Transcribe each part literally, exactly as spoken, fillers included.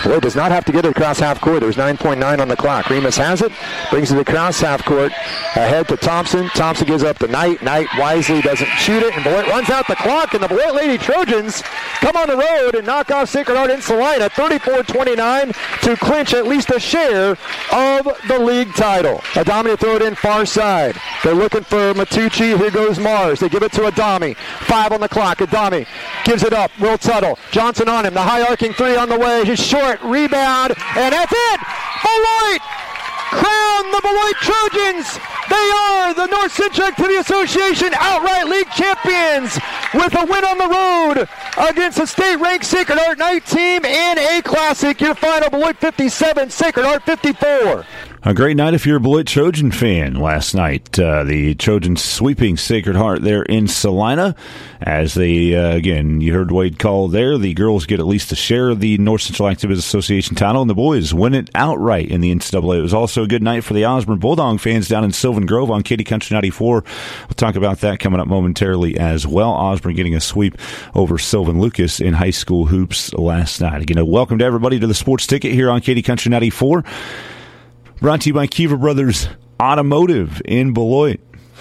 Beloit does not have to get it across half court. There's nine point nine on the clock. Remus has it, brings it across half court, ahead to Thompson. Thompson gives up the Knight. Knight wisely doesn't shoot it, and Beloit runs out the clock, and the Beloit Lady Trojans come on the road and knock off Sacred Heart in Salina, thirty-four twenty-nine, to clinch at least a share of the league title. Adami to throw it in far side. They're looking for Matucci. Here goes Mars. They give it to Adami. Five on the clock. Adami gives it up. Will Tuttle. Johnson on him. The high arcing three on the way. He's short. Rebound. And that's it. Beloit crown the Beloit Trojans. They are the North Central Activity Association outright league champions with a win on the road against a state-ranked Sacred Heart Knight team in a classic. Your final, Beloit fifty-seven, Sacred Heart fifty-four. A great night if you're a Beloit Trojan fan last night. Uh, the Trojans sweeping Sacred Heart there in Salina. As they, uh, again, you heard Wade call there, the girls get at least a share of the North Central Activities Association title, and the boys win it outright in the N C double A. It was also a good night for the Osborne Bulldog fans down in Sylvan Grove on Katy Country ninety-four. We'll talk about that coming up momentarily as well. Osborne getting a sweep over Sylvan Lucas in high school hoops last night. Again, welcome to everybody to the Sports Ticket here on Katy Country ninety-four. Brought to you by Kiva Brothers Automotive in Beloit.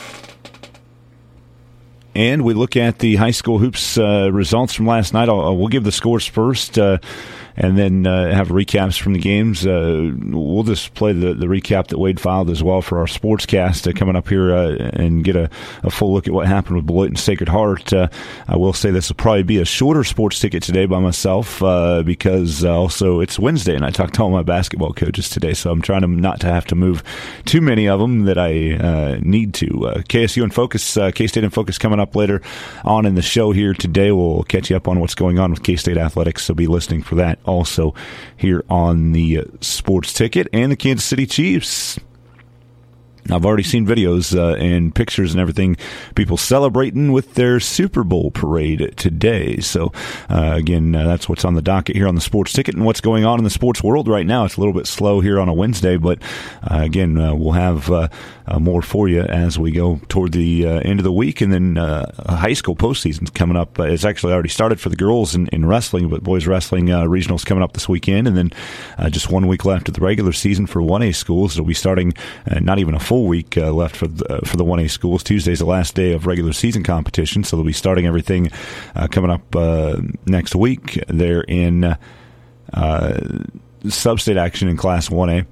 And we look at the high school hoops uh, results from last night. I'll, we'll give the scores first uh, and then uh, have recaps from the games. Uh, we'll just play the, the recap that Wade filed as well for our sportscast uh, coming up here uh, and get a, a full look at what happened with Beloit and Sacred Heart. Uh, I will say this will probably be a shorter sports ticket today by myself uh, because uh, also it's Wednesday and I talked to all my basketball coaches today, so I'm trying to not to have to move too many of them that I uh, need to. Uh, K S U in Focus, uh, K-State in Focus coming up later on in the show here today. We'll catch you up on what's going on with K-State athletics, so be listening for that also here on the uh, Sports Ticket. And the Kansas City Chiefs. I've already seen videos uh, and pictures and everything, people celebrating with their Super Bowl parade today. So, uh, again, uh, that's what's on the docket here on the Sports Ticket and what's going on in the sports world right now. It's a little bit slow here on a Wednesday, but, uh, again, uh, we'll have uh, uh, more for you as we go toward the uh, end of the week. And then uh, high school postseason's coming up. Uh, it's actually already started for the girls in, in wrestling, but boys wrestling uh, regionals coming up this weekend. And then uh, just one week left of the regular season for one A schools. It'll be starting uh, not even a full week uh, left for the, uh, for the one A schools. Tuesday's the last day of regular season competition, so they'll be starting everything uh, coming up uh, next week. They're in uh, uh, sub-state action in Class one A.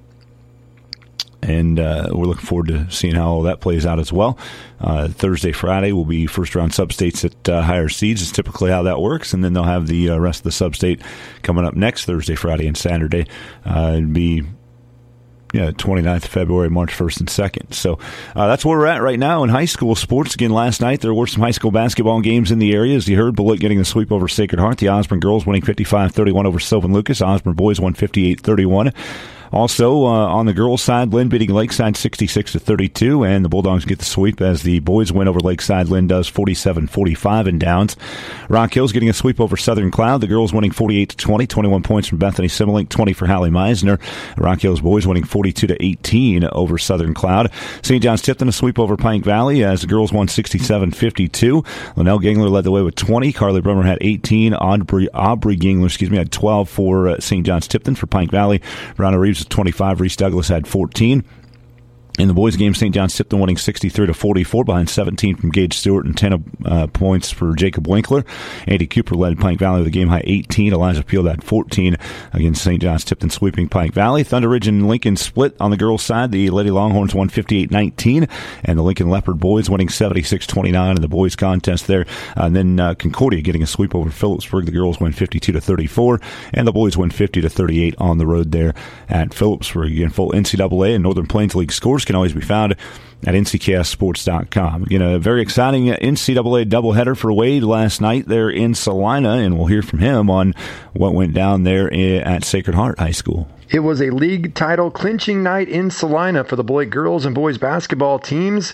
And uh, we're looking forward to seeing how all that plays out as well. Uh, Thursday, Friday will be first-round sub-states at uh, higher seeds. Is typically how that works. And then they'll have the uh, rest of the sub-state coming up next Thursday, Friday, and Saturday. Uh, it'd be Yeah, twenty-ninth of February, March first and second. So uh, that's where we're at right now in high school sports. Again, last night there were some high school basketball games in the area. As you heard, Beloit getting a sweep over Sacred Heart. The Osborne girls winning fifty-five thirty-one over Sylvan Lucas. Osborne boys won fifty-eight thirty-one. Also, uh, on the girls' side, Lynn beating Lakeside sixty-six to thirty-two, and the Bulldogs get the sweep as the boys win over Lakeside. Lynn does forty-seven forty-five in Downs. Rock Hill's getting a sweep over Southern Cloud. The girls winning forty-eight to twenty, twenty-one points from Bethany Similink, twenty for Hallie Meisner. Rock Hill's boys winning forty-two to eighteen over Southern Cloud. Saint John's Tipton a sweep over Pike Valley as the girls won sixty-seven fifty-two. Linnell Gangler led the way with twenty. Carly Brummer had eighteen. Aubrey, Aubrey Gangler, excuse me, had twelve for uh, Saint John's Tipton. For Pike Valley, Rhonda Reeves with twenty-five. Reese Douglas had fourteen. In the boys' game, Saint John's Tipton winning sixty-three to forty-four behind seventeen from Gage Stewart and ten uh, points for Jacob Winkler. Andy Cooper led Pike Valley with a game high eighteen. Elijah Peel had fourteen against Saint John's Tipton sweeping Pike Valley. Thunder Ridge and Lincoln split on the girls' side. The Lady Longhorns won fifty-eight nineteen, and the Lincoln Leopard boys winning seventy-six twenty-nine in the boys' contest there. Uh, and then uh, Concordia getting a sweep over Phillipsburg. The girls win fifty-two to thirty-four, and the boys win fifty to thirty-eight on the road there at Phillipsburg. Again, full N C double A and Northern Plains League scores can always be found at N C K S sports dot com. Again, a very exciting N C double A doubleheader for Wade last night there in Salina, and we'll hear from him on what went down there at Sacred Heart High School. It was a league title clinching night in Salina for the Beloit girls and boys basketball teams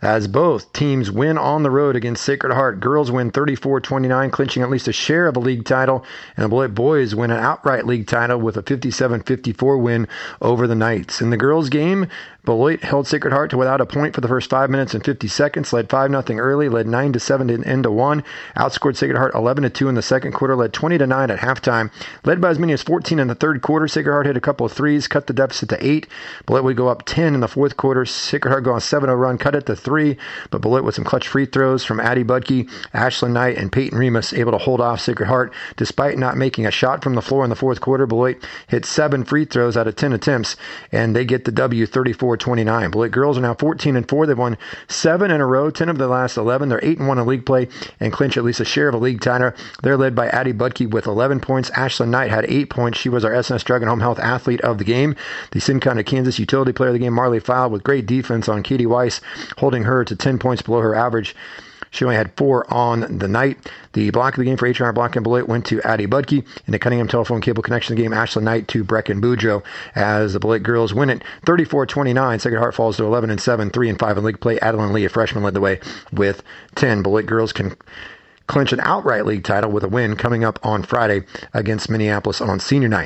as both teams win on the road against Sacred Heart. Girls win thirty-four twenty-nine, clinching at least a share of a league title, and the Beloit boys win an outright league title with a fifty-seven fifty-four win over the Knights. In the girls' game, Beloit held Sacred Heart to without a point for the first five minutes and fifty seconds, led five nothing early, led nine to seven to end to one, outscored Sacred Heart eleven to two in the second quarter, led twenty to nine at halftime, led by as many as fourteen in the third quarter. Sacred Heart hit a couple of threes, cut the deficit to eight. Beloit would go up ten in the fourth quarter. Sacred Heart go on a seven oh run, cut it to three, but Beloit with some clutch free throws from Addie Budke, Ashlyn Knight, and Peyton Remus able to hold off Sacred Heart. Despite not making a shot from the floor in the fourth quarter, Beloit hit seven free throws out of ten attempts, and they get the W thirty-four twenty-nine. Beloit girls are now fourteen and four. They've won seven in a row, ten of the last eleven. They're eight and one in league play and clinch at least a share of a league title. They're led by Addie Budke with eleven points. Ashlyn Knight had eight points. She was our S N S Drug and Home Health athlete of the game. The Sincon Kansas utility player of the game, Marley File, with great defense on Katie Weiss, holding her to ten points below her average. She only had four on the night. The block of the game for H R Block and Beloit went to Addie Budke. In the Cunningham Telephone Cable Connection game, Ashlyn Knight to Brecken Boudreaux as the Beloit girls win it thirty-four twenty-nine. Sacred Heart falls to eleven and seven, three and five in league play. Adeline Lee, a freshman, led the way with ten. Beloit girls can clinch an outright league title with a win coming up on Friday against Minneapolis on senior night.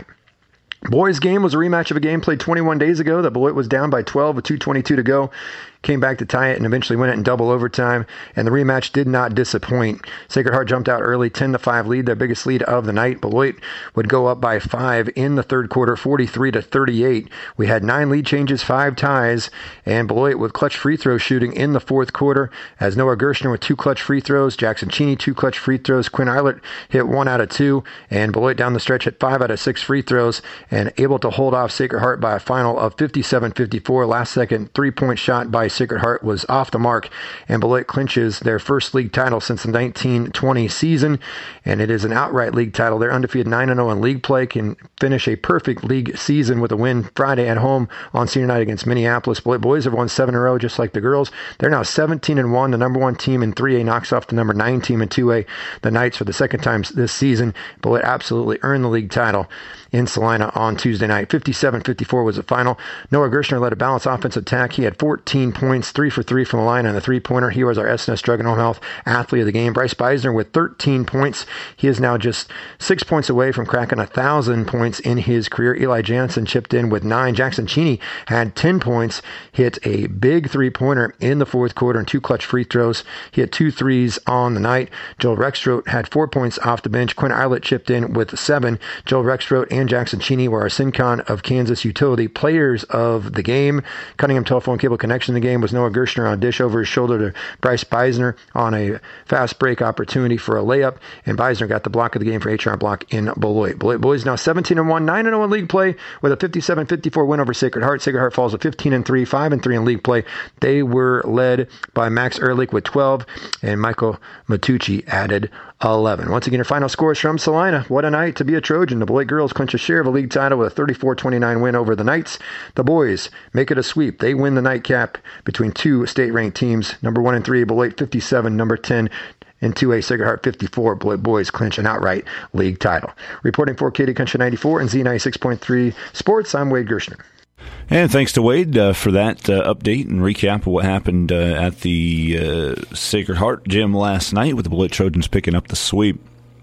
Boys game was a rematch of a game played twenty-one days ago. The Beloit was down by twelve with two twenty-two to go. Came back to tie it and eventually win it in double overtime, and the rematch did not disappoint. Sacred Heart jumped out early, ten to five lead, their biggest lead of the night. Beloit would go up by five in the third quarter, forty-three to thirty-eight. We had nine lead changes, five ties, and Beloit with clutch free throw shooting in the fourth quarter, as Noah Gershner with two clutch free throws, Jackson Cheney two clutch free throws, Quinn Eilert hit one out of two, and Beloit down the stretch hit five out of six free throws, and able to hold off Sacred Heart by a final of fifty-seven fifty-four. Last second three-point shot by Sacred Heart was off the mark, and Beloit clinches their first league title since the nineteen twenty season, and it is an outright league title. They're undefeated nine and oh in league play, can finish a perfect league season with a win Friday at home on senior night against Minneapolis. Beloit boys have won seven in a row, just like the girls. They're now seventeen and one. The number one team in three A knocks off the number nine team in two A, the Knights, for the second time this season. Beloit absolutely earned the league title in Salina on Tuesday night. fifty-seven fifty-four was the final. Noah Gershner led a balanced offensive attack. He had fourteen points, three for three from the line on the three-pointer. He was our S N S Drug and Home Health athlete of the game. Bryce Beisner with thirteen points. He is now just six points away from cracking one thousand points in his career. Eli Jansen chipped in with nine. Jackson Cheney had ten points, hit a big three-pointer in the fourth quarter and two clutch free throws. He had two threes on the night. Joel Rexroth had four points off the bench. Quinn Eilert chipped in with seven. Joel Rexroth and Jackson Cheney were our Sincon of Kansas utility players of the game. Cunningham Telephone Cable Connection in the game was Noah Gershner on a dish over his shoulder to Bryce Beisner on a fast break opportunity for a layup, and Beisner got the block of the game for H R Block in Beloit. Beloit boys now seventeen and one, nine and oh in league play with a fifty-seven fifty-four win over Sacred Heart. Sacred Heart falls to fifteen and three, five and three in league play. They were led by Max Ehrlich with twelve, and Michael Matucci added eleven. Once again, your final scores from Salina. What a night to be a Trojan. The Beloit girls clinch a share of a league title with a thirty-four twenty-nine win over the Knights. The boys make it a sweep. They win the nightcap between two state-ranked teams. Number one and three, Beloit fifty-seven, number ten, in two A, Sacred Heart fifty-four. Beloit boys clinch an outright league title. Reporting for K D Country ninety-four and Z ninety-six point three Sports, I'm Wade Gershner. And thanks to Wade uh, for that uh, update and recap of what happened uh, at the uh, Sacred Heart gym last night with the Beloit Trojans picking up the sweep.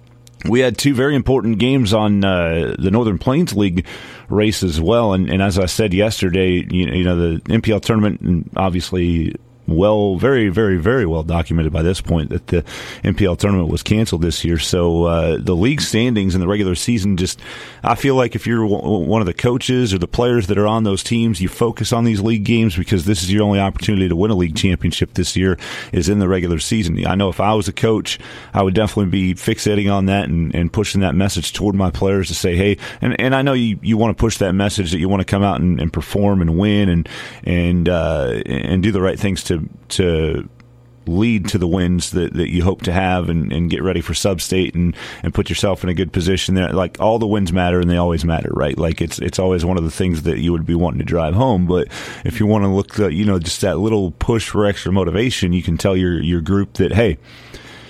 We had two very important games on uh, the Northern Plains League race as well, and, and as I said yesterday, you know, you know the N P L tournament, and obviously well, very, very, very well documented by this point that the N P L tournament was canceled this year. So uh, the league standings in the regular season, just I feel like if you're one of the coaches or the players that are on those teams, you focus on these league games because this is your only opportunity to win a league championship this year is in the regular season. I know if I was a coach, I would definitely be fixating on that and, and pushing that message toward my players to say, hey, and, and I know you, you want to push that message that you want to come out and, and perform and win and and uh, and do the right things to to lead to the wins that, that you hope to have and, and get ready for sub-state and, and put yourself in a good position there. Like, all the wins matter and they always matter, right? Like, it's it's always one of the things that you would be wanting to drive home. But if you want to look, at, you know, just that little push for extra motivation, you can tell your, your group that, hey,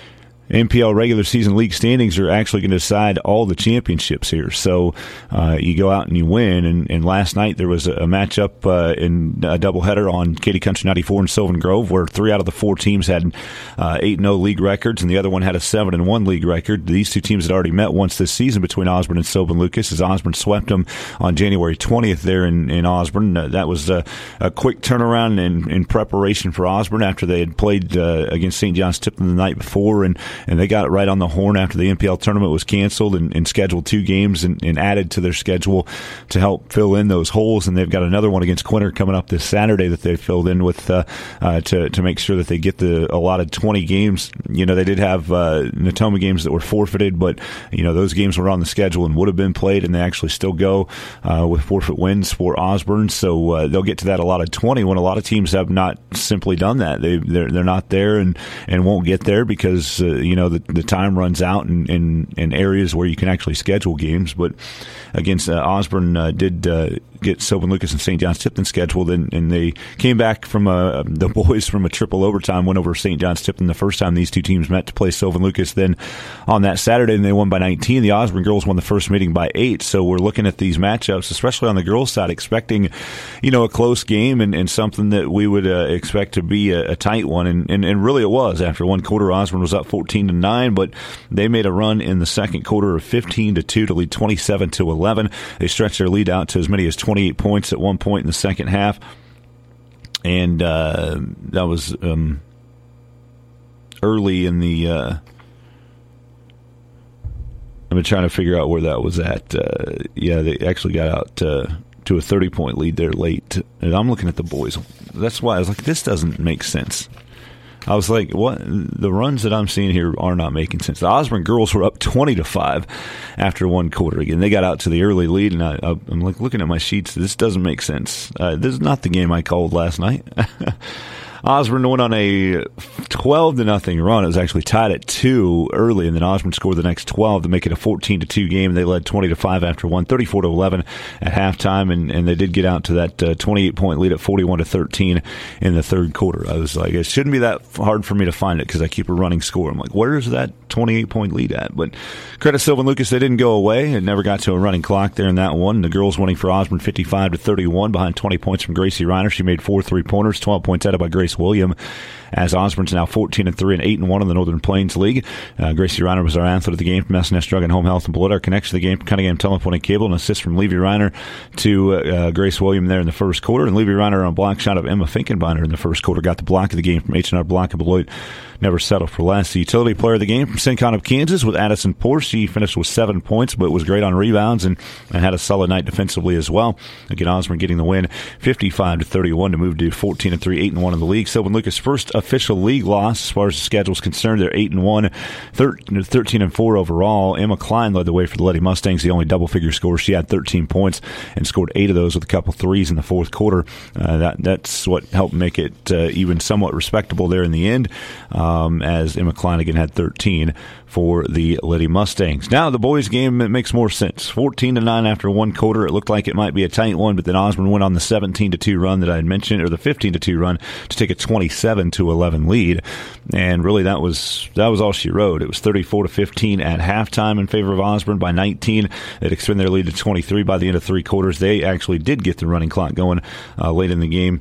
N P L regular season league standings are actually going to decide all the championships here. So uh, you go out and you win. And, and last night there was a, a matchup uh, in a doubleheader on Katy Country ninety-four and Sylvan Grove, where three out of the four teams had uh, eight and oh league records, and the other one had a seven and one league record. These two teams had already met once this season between Osborne and Sylvan Lucas, as Osborne swept them on January twentieth there in, in Osborne. Uh, that was uh, a quick turnaround in, in preparation for Osborne after they had played uh, against Saint John's Tipton the night before, and And they got it right on the horn after the N P L tournament was canceled, and, and scheduled two games and, and added to their schedule to help fill in those holes. And they've got another one against Quinter coming up this Saturday that they filled in with uh, uh, to to make sure that they get the allotted twenty games. You know, they did have uh, Natoma games that were forfeited, but you know those games were on the schedule and would have been played, and they actually still go uh, with forfeit wins for Osborne. So uh, they'll get to that allotted twenty when a lot of teams have not simply done that. They they're, they're not there and, and won't get there because uh, you know the, the time runs out in, in, in areas where you can actually schedule games. But against uh, Osborne uh, did uh, get Sylvan Lucas and Saint John's Tipton scheduled, and, and they came back from a, the boys from a triple overtime win over Saint John's Tipton the first time these two teams met to play Sylvan Lucas. Then on that Saturday, and they won by nineteen. The Osborne girls won the first meeting by eight. So we're looking at these matchups, especially on the girls' side, expecting you know a close game and, and something that we would uh, expect to be a, a tight one. And, and, and really it was. After one quarter, Osborne was up fourteen to nine, but they made a run in the second quarter of fifteen to two to lead twenty-seven to eleven. They stretched their lead out to as many as twenty-eight points at one point in the second half. And uh, that was um, early in the uh, I've been trying to figure out where that was at. Uh, yeah, they actually got out uh, to a thirty-point lead there late. And I'm looking at the boys. That's why I was like, this doesn't make sense. I was like, what? The runs that I'm seeing here are not making sense. The Osborne girls were up twenty to five after one quarter. Again, they got out to the early lead, and I, I'm like looking at my sheets. This doesn't make sense. Uh, this is not the game I called last night. Osborne went on a twelve to nothing run. It was actually tied at two early, and then Osborne scored the next twelve to make it a fourteen to two game. They led twenty to five after one, thirty-four to eleven at halftime, and, and they did get out to that uh, twenty-eight point lead at forty-one to thirteen in the third quarter. I was like, it shouldn't be that hard for me to find it because I keep a running score. I'm like, where is that twenty-eight point lead at? But credit Sylvan Lucas, they didn't go away and never got to a running clock there in that one. The girls winning for Osborne fifty-five to thirty-one behind twenty points from Gracie Reiner. She made four three-pointers, twelve points added by Grace William, as Osborne's now fourteen and three and eight and one in the Northern Plains League. Uh, Gracie Reiner was our athlete of the game from S N S Drug and Home Health and Blood. Our connection to the game from Cunningham Telephone and Cable, and assist from Levy Reiner to uh, Grace William there in the first quarter. And Levy Reiner on a block shot of Emma Finkenbinder in the first quarter got the block of the game from H and R Block of Beloit. Never settled for less. The utility player of the game from Syncon of Kansas with Addison Porsche. She finished with seven points, but was great on rebounds and, and had a solid night defensively as well. Again, Osborne getting the win, fifty-five to thirty-one to move to fourteen and three, eight and one in the league. Sylvan Lucas' first official league loss as far as the schedule is concerned. They're eight and one, thirteen and four overall. Emma Klein led the way for the Lady Mustangs, the only double-figure scorer. She had thirteen points and scored eight of those with a couple threes in the fourth quarter. Uh, that that's what helped make it uh, even somewhat respectable there in the end. Um, as Emma Klein again had thirteen for the Lady Mustangs. Now the boys' game, it makes more sense. fourteen to nine after one quarter. It looked like it might be a tight one, but then Osborne went on the seventeen to two run that I had mentioned, or the fifteen to two run to take a twenty-seven to eleven lead. And really that was that was all she wrote. It was thirty-four to fifteen at halftime in favor of Osborne. By nineteen, they'd extend their lead to twenty-three by the end of three quarters. They actually did get the running clock going uh, late in the game,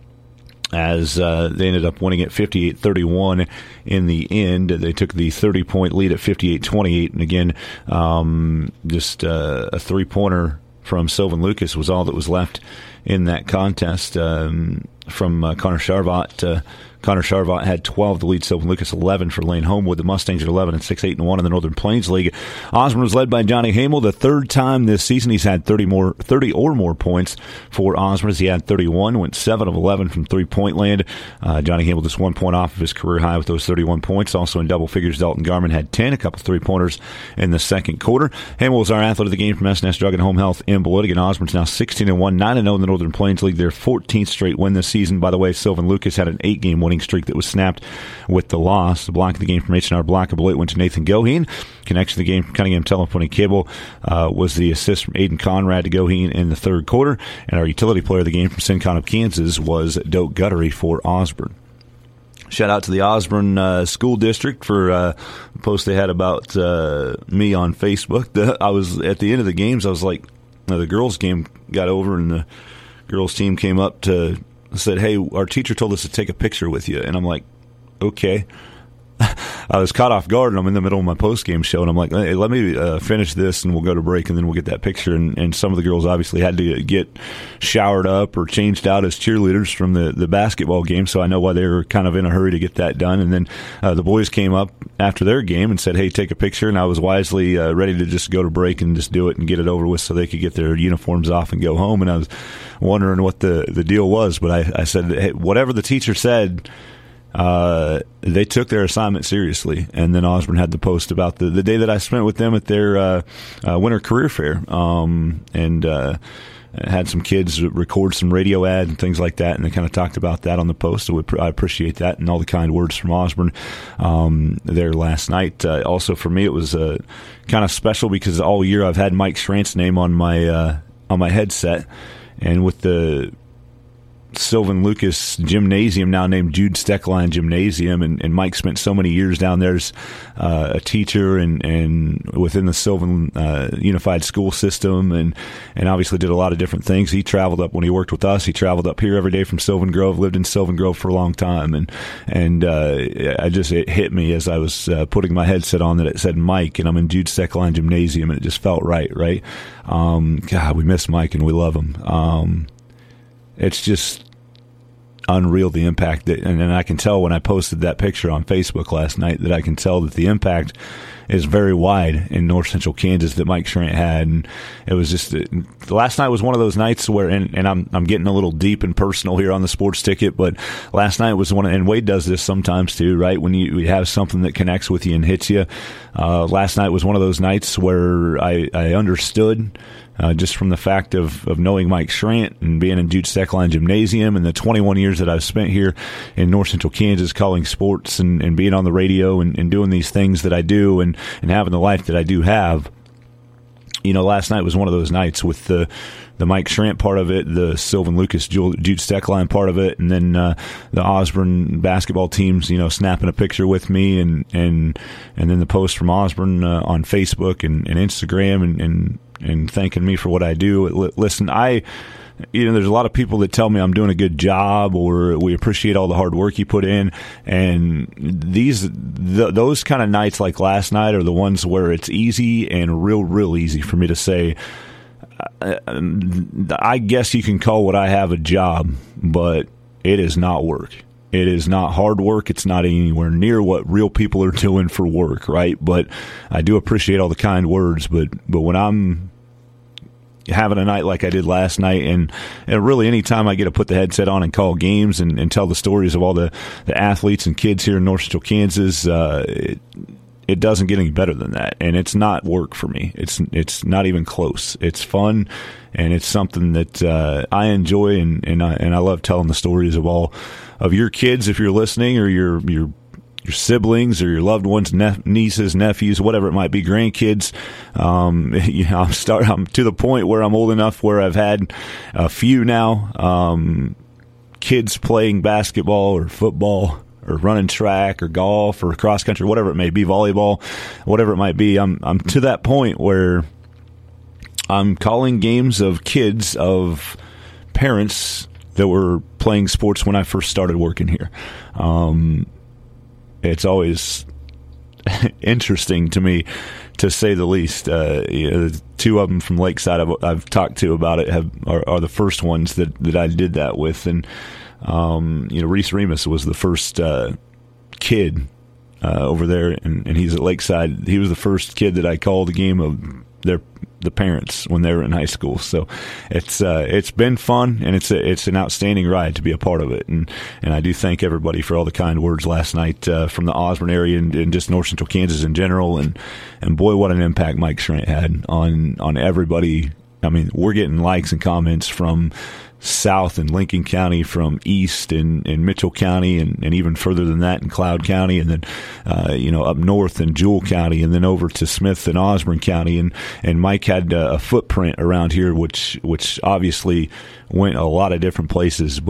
as uh, they ended up winning at fifty-eight thirty-one in the end. They took the thirty-point lead at fifty-eight twenty-eight, and again, um, just uh, a three-pointer from Sylvan Lucas was all that was left in that contest um, from uh, Connor Charvat. Uh, Connor Charvat had twelve to lead Sylvan Lucas, eleven for Lane Homewood. The Mustangs are eleven and six, eight and one in the Northern Plains League. Osborne was led by Johnny Hamel. The third time this season he's had thirty more, thirty or more points for Osborne, as he had thirty-one, went seven of eleven from three-point land. Uh, Johnny Hamel just one point off of his career high with those thirty-one points. Also in double figures, Dalton Garman had ten, a couple three-pointers in the second quarter. Hamel was our athlete of the game from S N S Drug and Home Health in Beloit. Again, Osborne's now sixteen and one, nine and oh in the Northern Plains League. Their fourteenth straight win this season. By the way, Sylvan Lucas had an eight-game winning streak that was snapped with the loss. The block of the game from H and R Block of Beloit went to Nathan Goheen. Connection to the game from Cunningham Telephone and Cable uh, was the assist from Aiden Conrad to Goheen in the third quarter. And our utility player of the game from Syncon of Kansas was Doak Guttery for Osborne. shout out to the Osborne uh, School District for uh, a post they had about uh, me on Facebook. The, I was at the end of the games. I was like, uh, the girls' game got over, and the girls' team came up to said, "Hey, our teacher told us to take a picture with you," and I'm like, "Okay." I was caught off guard, and I'm in the middle of my post-game show, and I'm like, hey, let me uh, finish this, and we'll go to break, and then we'll get that picture. And, and some of the girls obviously had to get showered up or changed out as cheerleaders from the, the basketball game, so I know why they were kind of in a hurry to get that done. And then uh, the boys came up after their game and said, hey, take a picture, and I was wisely uh, ready to just go to break and just do it and get it over with so they could get their uniforms off and go home. And I was wondering what the, the deal was, but I, I said, hey, whatever the teacher said, Uh, they took their assignment seriously. And then Osborne had the post about the, the day that I spent with them at their uh, uh, winter career fair, um, and uh, had some kids record some radio ads and things like that, and they kind of talked about that on the post. So we, I appreciate that and all the kind words from Osborne um, there last night. Uh, also for me, it was uh, kind of special because all year I've had Mike Schrant's name on my uh, on my headset, and with the Sylvan Lucas Gymnasium, now named Jude Steckline Gymnasium, and, and Mike spent so many years down there as uh, a teacher and, and within the Sylvan uh, Unified School System, and, and obviously did a lot of different things. He traveled up when he worked with us. He traveled up here every day from Sylvan Grove, lived in Sylvan Grove for a long time, and and uh, I just it hit me as I was uh, putting my headset on that it said Mike, and I'm in Jude Steckline Gymnasium, and it just felt right, right? Um, God, we miss Mike and we love him. Um, It's just unreal, the impact that, and, and I can tell when I posted that picture on Facebook last night that I can tell that the impact is very wide in North Central Kansas that Mike Schrant had. And it was just, last night was one of those nights where, and, and I'm I'm getting a little deep and personal here on the Sports Ticket, but last night was one, and Wade does this sometimes too, right? When you, you have something that connects with you and hits you. Uh, last night was one of those nights where I, I understood Uh, just from the fact of, of knowing Mike Schrant and being in Jude Steckline Gymnasium and the twenty-one years that I've spent here in North Central Kansas calling sports and, and being on the radio and, and doing these things that I do and, and having the life that I do have. You know, last night was one of those nights with the the Mike Schrant part of it, the Sylvan Lucas Jude Steckline part of it, and then uh, the Osborne basketball teams, you know, snapping a picture with me, and and, and then the post from Osborne uh, on Facebook and, and Instagram, and, and and thanking me for what I do. Listen, I, you know, there's a lot of people that tell me I'm doing a good job, or we appreciate all the hard work you put in. And these, th- those kind of nights like last night are the ones where it's easy and real, real easy for me to say, I guess you can call what I have a job, but it is not work. It is not hard work. It's not anywhere near what real people are doing for work, right? But I do appreciate all the kind words. But but when I'm having a night like I did last night, and, and really any time I get to put the headset on and call games and, and tell the stories of all the, the athletes and kids here in North Central Kansas, uh, it, it doesn't get any better than that. And it's not work for me. It's it's not even close. It's fun, and it's something that uh, I enjoy, and and I, and I love telling the stories of all of your kids, if you're listening, or your your your siblings, or your loved ones, ne- nieces, nephews, whatever it might be, grandkids. Um, you know, I'm start. I'm to the point where I'm old enough where I've had a few now. Um, kids playing basketball or football, or running track or golf or cross country, whatever it may be, volleyball, whatever it might be. I'm I'm to that point where I'm calling games of kids, of parents that were playing sports when I first started working here. Um, it's always interesting to me, to say the least. Uh, you know, two of them from Lakeside I've, I've talked to about it have are, are the first ones that, that I did that with. And Um, you know, Reese Remus was the first uh, kid uh, over there, and, and he's at Lakeside. He was the first kid that I called a game of their the parents when they were in high school. So it's uh, it's been fun, and it's a, it's an outstanding ride to be a part of it. And and I do thank everybody for all the kind words last night uh, from the Osborne area and, and just North Central Kansas in general. And and boy, what an impact Mike Schrant had on on everybody. I mean, we're getting likes and comments from south in Lincoln County, from east in, in Mitchell County, and, and even further than that in Cloud County, and then uh, you know, up north in Jewell County, and then over to Smith and Osborne County. And, and Mike had a, a footprint around here, which which obviously went a lot of different places, but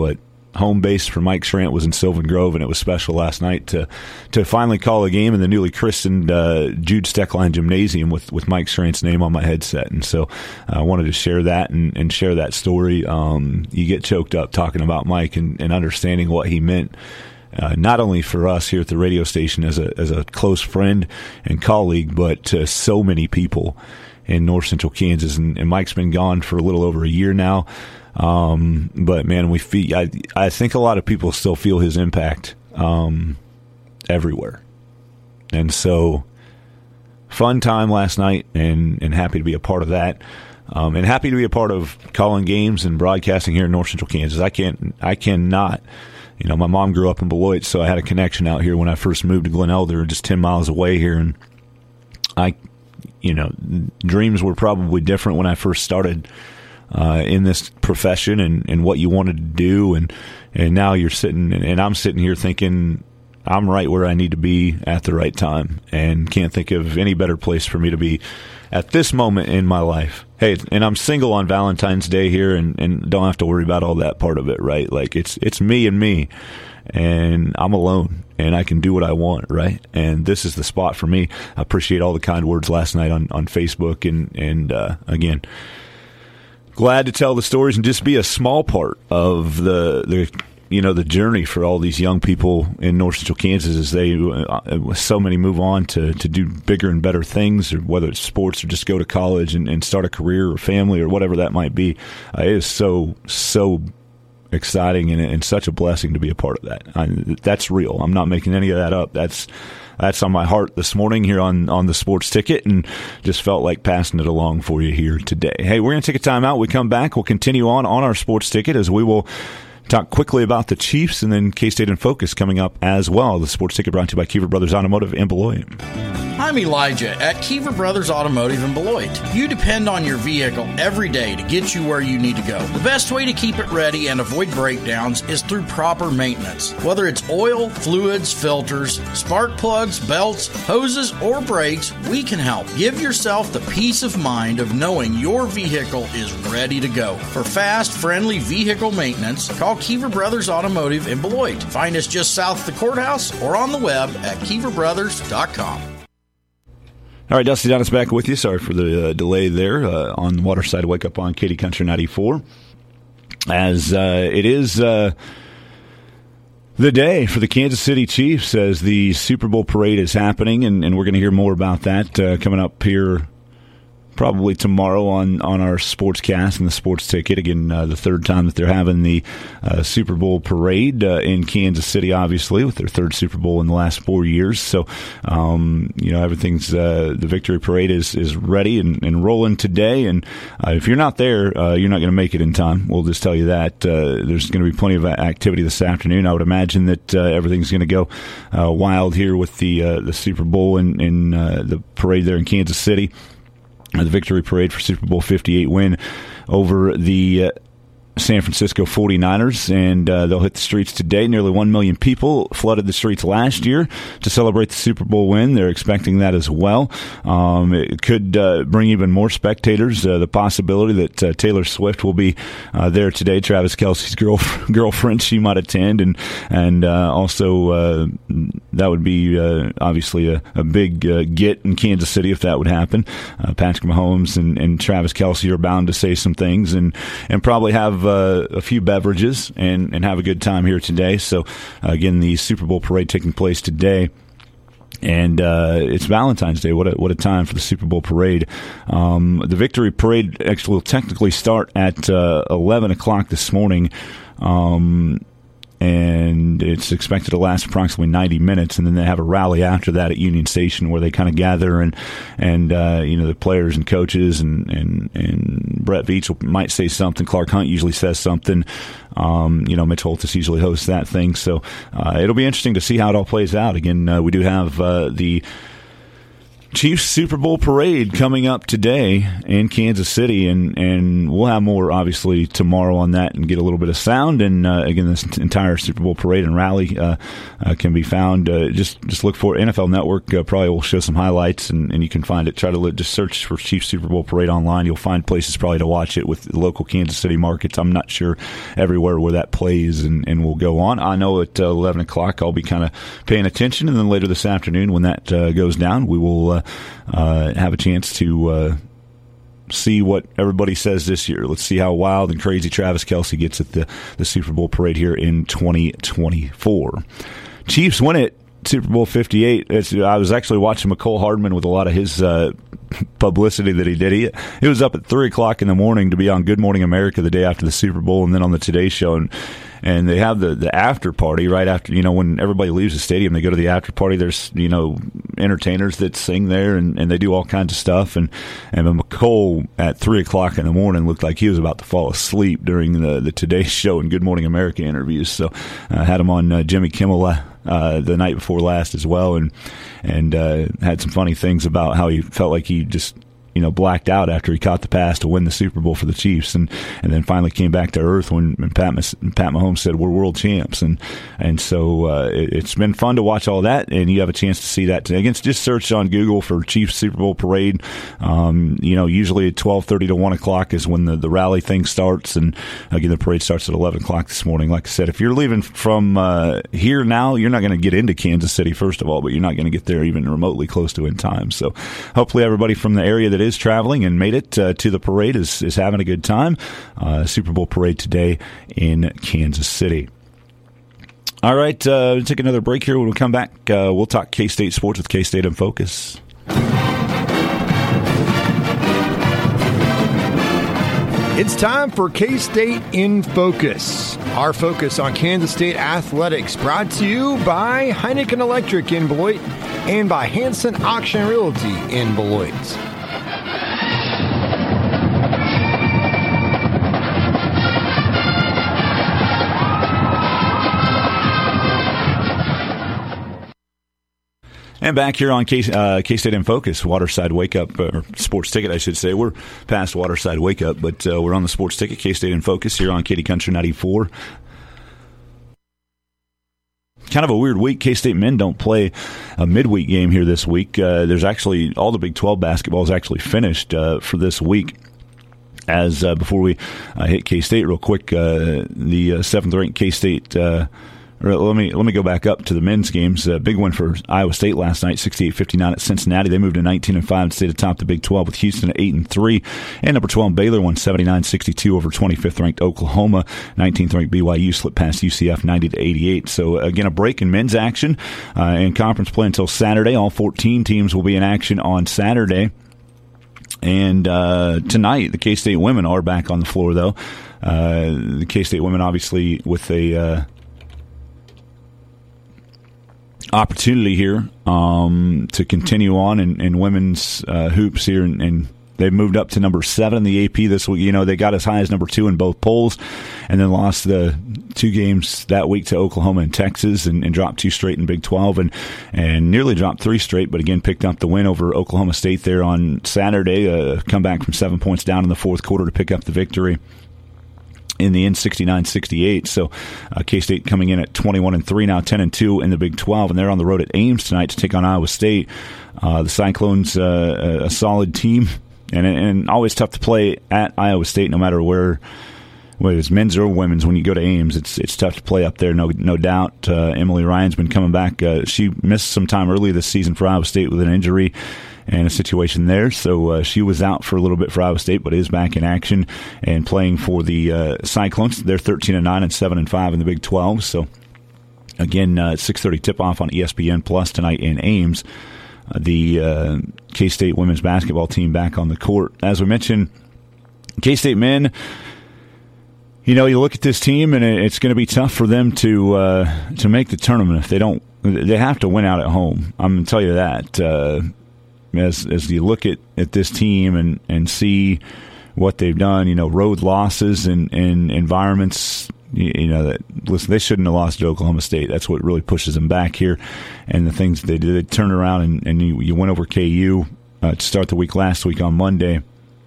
home base for Mike Schrant was in Sylvan Grove, and it was special last night to to finally call a game in the newly christened uh, Jude Steckline Gymnasium with, with Mike Schrant's name on my headset. And so I uh, wanted to share that and, and share that story. Um, you get choked up talking about Mike and, and understanding what he meant, uh, not only for us here at the radio station as a as a close friend and colleague, but to so many people in North Central Kansas. And, and Mike's been gone for a little over a year now. Um, but man, we feel, I, I think a lot of people still feel his impact, um, everywhere. And so fun time last night and, and happy to be a part of that. Um, and happy to be a part of calling games and broadcasting here in North Central Kansas. I can't, I cannot, you know, my mom grew up in Beloit, so I had a connection out here when I first moved to Glen Elder, just ten miles away here. And I, you know, dreams were probably different when I first started Uh, in this profession and, and what you wanted to do, and and now you're sitting and I'm sitting here thinking I'm right where I need to be at the right time, and can't think of any better place for me to be at this moment in my life. Hey, and I'm single on Valentine's Day here, and, and don't have to worry about all that part of it, right? Like it's it's me and me, and I'm alone, and I can do what I want, right? And this is the spot for me. I appreciate all the kind words last night on, on Facebook, and and uh, again, glad to tell the stories and just be a small part of the, the you know, the journey for all these young people in North Central Kansas as they, uh, so many move on to, to do bigger and better things, or whether it's sports or just go to college and, and start a career or family or whatever that might be. Uh, it is so, so exciting and, and such a blessing to be a part of that. I, that's real. I'm not making any of that up. That's That's on my heart this morning here on, on the Sports Ticket, and just felt like passing it along for you here today. Hey, we're going to take a time out. We come back. We'll continue on on our Sports Ticket as we will talk quickly about the Chiefs and then K-State in Focus coming up as well. The Sports Ticket brought to you by Keever Brothers Automotive in Beloit. I'm Elijah at Keever Brothers Automotive in Beloit. You depend on your vehicle every day to get you where you need to go. The best way to keep it ready and avoid breakdowns is through proper maintenance. Whether it's oil, fluids, filters, spark plugs, belts, hoses, or brakes, we can help. Give yourself the peace of mind of knowing your vehicle is ready to go. For fast, friendly vehicle maintenance, call Keever Brothers Automotive in Beloit. Find us just south of the courthouse or on the web at keever brothers dot com. All right, Dusty Donis back with you. Sorry for the uh, delay there uh, on the Waterside Wake Up on Katy Country ninety-four. As uh, it is uh, the day for the Kansas City Chiefs as the Super Bowl parade is happening, and, and we're going to hear more about that uh, coming up here probably tomorrow on, on our Sportscast and the Sports Ticket. Again, uh, the third time that they're having the uh, Super Bowl parade uh, in Kansas City, obviously, with their third Super Bowl in the last four years. So, um, you know, everything's, uh, the victory parade is, is ready and, and rolling today. And uh, if you're not there, uh, you're not going to make it in time. We'll just tell you that. Uh, there's going to be plenty of activity this afternoon. I would imagine that uh, everything's going to go uh, wild here with the, uh, the Super Bowl and, and uh, the parade there in Kansas City. The victory parade for Super Bowl fifty-eight win over the uh, San Francisco forty-niners, and uh, they'll hit the streets today. Nearly one million people flooded the streets last year to celebrate the Super Bowl win. They're expecting that as well. Um, it could uh, bring even more spectators. Uh, the possibility that uh, Taylor Swift will be uh, there today, Travis Kelce's girl, girlfriend, she might attend, and and uh, also uh, that would be uh, obviously a, a big uh, get in Kansas City if that would happen. Uh, Patrick Mahomes and, and Travis Kelce are bound to say some things and, and probably have Uh, a few beverages and, and have a good time here today. So, uh, again, the Super Bowl parade taking place today. And uh, it's Valentine's Day. What a, what a time for the Super Bowl parade. Um, the victory parade actually will technically start at uh, eleven o'clock this morning. Um And it's expected to last approximately ninety minutes, and then they have a rally after that at Union Station where they kind of gather and and uh, you know, the players and coaches and and, and Brett Veach might say something. Clark Hunt usually says something. Um, you know, Mitch Holthus usually hosts that thing, so uh, it'll be interesting to see how it all plays out. Again, uh, we do have uh, the Chiefs Super Bowl parade coming up today in Kansas City, and, and we'll have more, obviously, tomorrow on that and get a little bit of sound. And, uh, again, this entire Super Bowl parade and rally uh, uh, can be found. Uh, just just look for N F L Network. Uh, probably will show some highlights, and, and you can find it. Try to look, just search for Chiefs Super Bowl parade online. You'll find places probably to watch it with local Kansas City markets. I'm not sure everywhere where that plays and, and will go on. I know at uh, eleven o'clock I'll be kind of paying attention, and then later this afternoon when that uh, goes down, we will uh, uh, have a chance to uh, see what everybody says this year. Let's see how wild and crazy Travis Kelce gets at the, the Super Bowl parade here in twenty twenty-four. Chiefs win it, Super Bowl fifty-eight. It's, I was actually watching McCole Hardman with a lot of his uh, publicity that he did. He, he was up at three o'clock in the morning to be on Good Morning America the day after the Super Bowl, and then on the Today Show. And And they have the, the after party right after, you know, when everybody leaves the stadium, they go to the after party. There's, you know, entertainers that sing there, and, and they do all kinds of stuff. And, and McCole at three o'clock in the morning looked like he was about to fall asleep during the, the Today Show and Good Morning America interviews. So I uh, had him on uh, Jimmy Kimmel uh, the night before last as well, and, and uh, had some funny things about how he felt like he just, you know, blacked out after he caught the pass to win the Super Bowl for the Chiefs, and, and then finally came back to earth when Pat, Pat Mahomes said, "We're world champs." And and so uh, it, it's been fun to watch all that, and you have a chance to see that today. Again, just search on Google for Chiefs Super Bowl parade. Um, you know, usually at twelve thirty to one o'clock is when the, the rally thing starts, and again, the parade starts at eleven o'clock this morning. Like I said, if you're leaving from uh, here now, you're not going to get into Kansas City, first of all, but you're not going to get there even remotely close to in time. So hopefully everybody from the area that is traveling and made it uh, to the parade is, is having a good time. Uh, Super Bowl parade today in Kansas City. All right, uh, we'll take another break here. When we come back, uh, we'll talk K-State sports with K-State in Focus. It's time for K-State in Focus. Our focus on Kansas State athletics, brought to you by Heineken Electric in Beloit and by Hanson Auction Realty in Beloit. And back here on K, uh, K-State in Focus, Waterside Wake Up, or Sports Ticket, I should say. We're past Waterside Wake Up, but uh, we're on the Sports Ticket, K-State in Focus here on Katy Country ninety-four. Kind of a weird week. K-State men don't play a midweek game here this week. Uh, there's actually, all the Big twelve basketball is actually finished uh, for this week. As uh, before we uh, hit K-State real quick, uh, the uh, seventh-ranked K-State uh Let me let me go back up to the men's games. Uh, big win for Iowa State last night, sixty-eight fifty-nine at Cincinnati. They moved to nineteen and five and stayed atop the Big twelve with Houston at eight and three. And number twelve Baylor won seventy-nine sixty-two over twenty-fifth ranked Oklahoma. nineteenth ranked B Y U slipped past U C F ninety to eighty-eight. So again, a break in men's action uh, and conference play until Saturday. All fourteen teams will be in action on Saturday. And uh, tonight, the K-State women are back on the floor, though. Uh, the K-State women, obviously, with a uh, opportunity here um, to continue on in, in women's uh, hoops here, and, and they've moved up to number seven in the A P this week. You know, they got as high as number two in both polls, and then lost the two games that week to Oklahoma and Texas, and, and dropped two straight in Big twelve, and and nearly dropped three straight, but again picked up the win over Oklahoma State there on Saturday. Uh, come back from seven points down in the fourth quarter to pick up the victory in the end, sixty-nine sixty-eight. So uh, K-State coming in at twenty-one and three now, ten and two in the Big twelve, and they're on the road at Ames tonight to take on Iowa State. Uh, the Cyclones, uh, a solid team, and and always tough to play at Iowa State, no matter where, whether it's men's or women's. When you go to Ames, it's it's tough to play up there, no no doubt. Uh, Emily Ryan's been coming back. Uh, she missed some time earlier this season for Iowa State with an injury and a situation there, so uh, she was out for a little bit for Iowa State, but is back in action and playing for the uh, Cyclones. They're thirteen and nine and seven and five in the Big twelve. So again, uh, six thirty tip off on E S P N Plus tonight in Ames. Uh, the uh, K-State women's basketball team back on the court. As we mentioned, K-State men, you know, you look at this team and it's going to be tough for them to uh, to make the tournament if they don't. They have to win out at home. I'm going to tell you that. Uh, As as you look at, at this team and, and see what they've done, you know, road losses in, in environments you, you know, that listen, they shouldn't have lost to Oklahoma State. That's what really pushes them back here. And the things they did, they turned around and, and you, you went over K U uh, to start the week last week on Monday.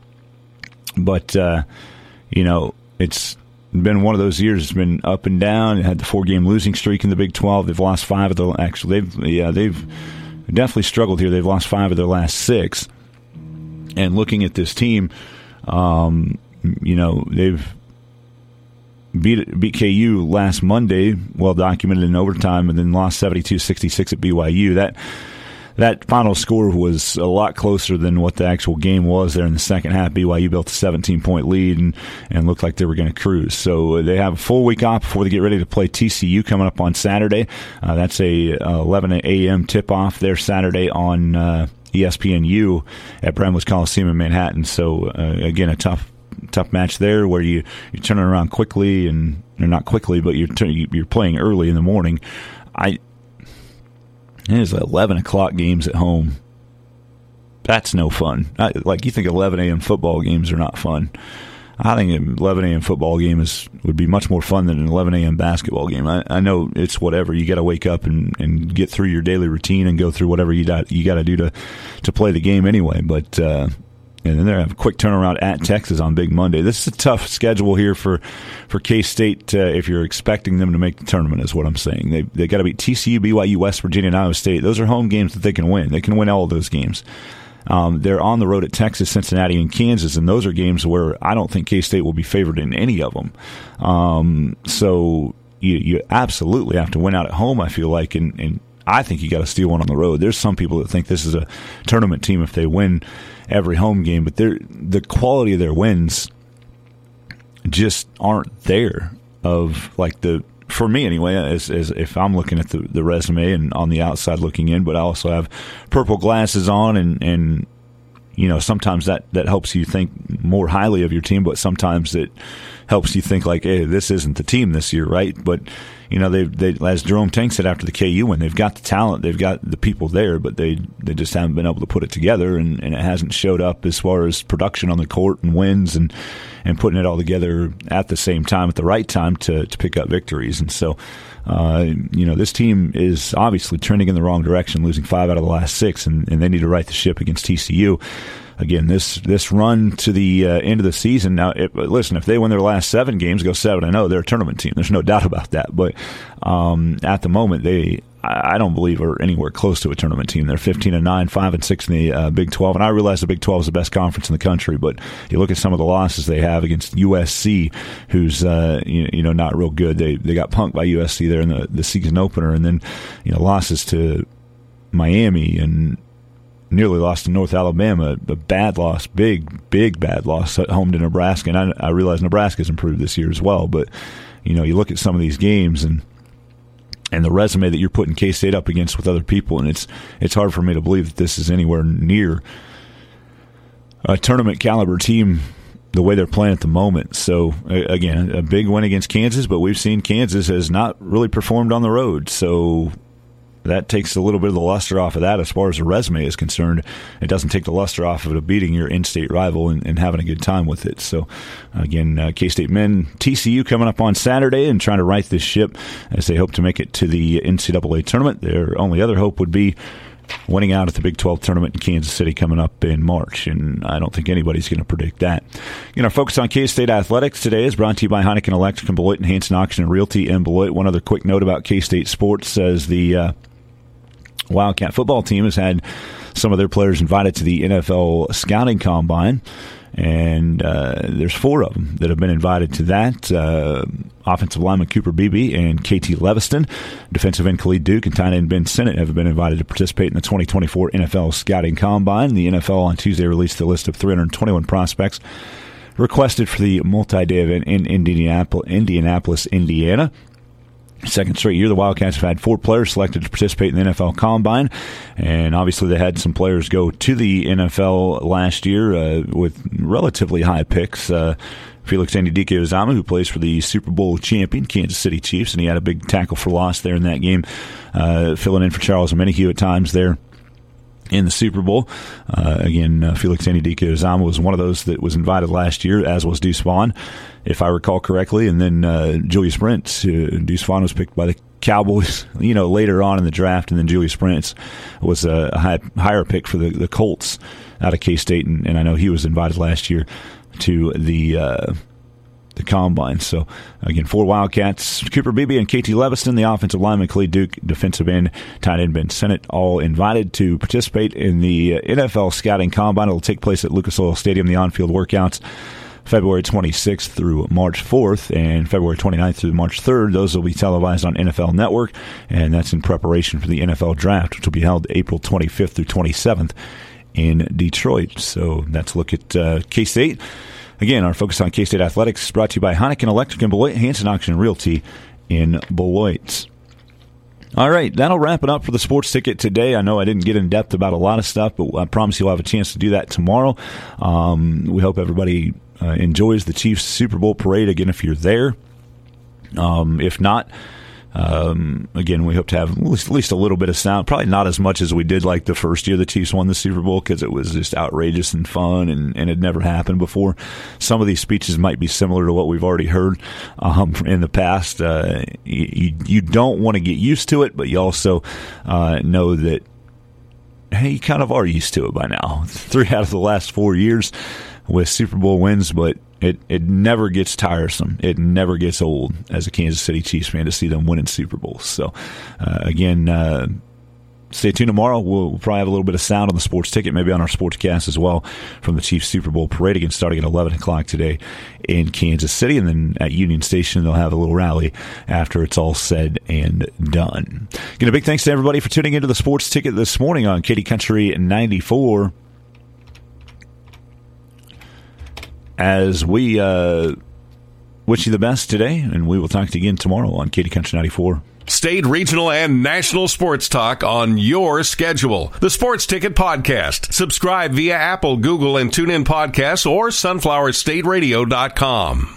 But, uh, you know, it's been one of those years. It's been up and down. It had the four-game losing streak in the Big twelve. They've lost five of the actually. They've yeah they've definitely struggled here. They've lost five of their last six. And looking at this team, um, you know they've beat beat K U last Monday, well documented in overtime, and then lost seventy-two sixty-six at B Y U. That. That final score was a lot closer than what the actual game was there in the second half. B Y U built a seventeen-point lead and, and looked like they were going to cruise. So they have a full week off before they get ready to play T C U coming up on Saturday. Uh, that's a uh, eleven a.m. tip-off there Saturday on uh, E S P N U at Bramlage Coliseum in Manhattan. So, uh, again, a tough tough match there where you, you're turning around quickly, and or not quickly, but you're, t- you're playing early in the morning. I... It is eleven o'clock games at home. That's no fun. I, like, you think eleven a.m. football games are not fun. I think an eleven a.m. football game is would be much more fun than an eleven a.m. basketball game. I, I know it's whatever. You got to wake up and, and get through your daily routine and go through whatever you got, you got to do to to play the game anyway. But uh, and then they have a quick turnaround at Texas on Big Monday. This is a tough schedule here for, for K-State uh, if you're expecting them to make the tournament, is what I'm saying. They they got to beat T C U, B Y U, West Virginia, and Iowa State. Those are home games that they can win. They can win all of those games. Um, they're on the road at Texas, Cincinnati, and Kansas, and those are games where I don't think K-State will be favored in any of them. Um, so you, you absolutely have to win out at home, I feel like, and, and I think you got to steal one on the road. There's some people that think this is a tournament team if they win every home game, but the quality of their wins just aren't there. Of like the for me anyway, as, as if I'm looking at the, the resume and on the outside looking in, but I also have purple glasses on, and, and you know sometimes that, that helps you think more highly of your team, but sometimes it helps you think like, hey, this isn't the team this year, right? But you know, they they as Jerome Tank said after the K U win, they've got the talent, they've got the people there, but they they just haven't been able to put it together, and, and it hasn't showed up as far as production on the court and wins and and putting it all together at the same time at the right time to to pick up victories. And so, uh, you know, this team is obviously trending in the wrong direction, losing five out of the last six, and, and they need to right the ship against T C U. Again, this this run to the uh, end of the season. Now, it, listen, if they win their last seven games, go seven and zero, they're a tournament team. There's no doubt about that. But um, at the moment, they I don't believe are anywhere close to a tournament team. They're fifteen and nine, five and six in the uh, Big twelve. And I realize the Big twelve is the best conference in the country, but you look at some of the losses they have against U S C, who's uh, you, you know not real good. They they got punked by U S C there in the, the season opener, and then you know losses to Miami and nearly lost to North Alabama, a bad loss, big, big bad loss at home to Nebraska. And I, I realize Nebraska's improved this year as well. But, you know, you look at some of these games and and the resume that you're putting K-State up against with other people, and it's it's hard for me to believe that this is anywhere near a tournament caliber team the way they're playing at the moment. So, again, a big win against Kansas, but we've seen Kansas has not really performed on the road. So that takes a little bit of the luster off of that as far as the resume is concerned. It doesn't take the luster off of it beating your in-state rival and, and having a good time with it. So, again, uh, K-State men, T C U coming up on Saturday and trying to right this ship as they hope to make it to the N C double A tournament. Their only other hope would be winning out at the Big twelve tournament in Kansas City coming up in March, and I don't think anybody's going to predict that. You know, our focus on K-State athletics today is brought to you by Heineken Electric and Beloit and Hanson Auction and Realty in Beloit. One other quick note about K-State sports says the uh, Wildcat football team has had some of their players invited to the N F L scouting combine, and uh, there's four of them that have been invited to that. Uh, offensive lineman Cooper Beebe and K T Leviston, defensive end Khalid Duke, and tight end Ben Sinnott have been invited to participate in the twenty twenty-four N F L scouting combine. The N F L on Tuesday released a list of three hundred twenty-one prospects requested for the multi-day event in Indianapolis, Indianapolis, Indiana. Second straight year, the Wildcats have had four players selected to participate in the N F L Combine, and obviously they had some players go to the N F L last year uh, with relatively high picks. Uh, Felix Anudike-Uzomah, who plays for the Super Bowl champion Kansas City Chiefs, and he had a big tackle for loss there in that game, uh, filling in for Charles Omenihu at times there in the Super Bowl. Uh, again, uh, Felix Anudike-Uzomah was one of those that was invited last year, as was Deuce Vaughn, if I recall correctly. And then uh, Julius Brents. Uh, Deuce Vaughn was picked by the Cowboys, you know, later on in the draft, and then Julius Brents was a, a high, higher pick for the, the Colts out of K-State, and, and I know he was invited last year to the uh, the Combine. So, again, four Wildcats, Cooper Beebe and K T Leviston, the offensive lineman, Clay Duke, defensive end, tight end Ben Sennett, all invited to participate in the N F L Scouting Combine. It will take place at Lucas Oil Stadium, the on-field workouts, February twenty-sixth through March fourth, and February twenty-ninth through March third. Those will be televised on N F L Network, and that's in preparation for the N F L Draft, which will be held April twenty-fifth through twenty-seventh in Detroit. So that's a look at uh, K-State. Again, our focus on K-State athletics is brought to you by Heineken Electric in Beloit, Hanson Auction Realty in Beloit. All right, that'll wrap it up for the sports ticket today. I know I didn't get in depth about a lot of stuff, but I promise you'll have a chance to do that tomorrow. Um, we hope everybody uh, enjoys the Chiefs Super Bowl parade again if you're there. Um, if not, Um, again, we hope to have at least, at least a little bit of sound. Probably not as much as we did like the first year the Chiefs won the Super Bowl, because it was just outrageous and fun, and, and it never happened before. Some of these speeches might be similar to what we've already heard um, in the past. Uh, you, you don't want to get used to it, but you also uh, know that, hey, you kind of are used to it by now. Three out of the last four years with Super Bowl wins, but It it never gets tiresome. It never gets old as a Kansas City Chiefs fan to see them winning Super Bowls. So, uh, again, uh, stay tuned tomorrow. We'll, we'll probably have a little bit of sound on the sports ticket, maybe on our sportscast as well, from the Chiefs Super Bowl parade, again starting at eleven o'clock today in Kansas City. And then at Union Station, they'll have a little rally after it's all said and done. Again, a big thanks to everybody for tuning into the sports ticket this morning on Katy Country ninety-four. As we uh, wish you the best today, and we will talk to you again tomorrow on Katy Country ninety-four. State, regional, and national sports talk on your schedule. The Sports Ticket Podcast. Subscribe via Apple, Google, and TuneIn Podcasts or sunflower state radio dot com.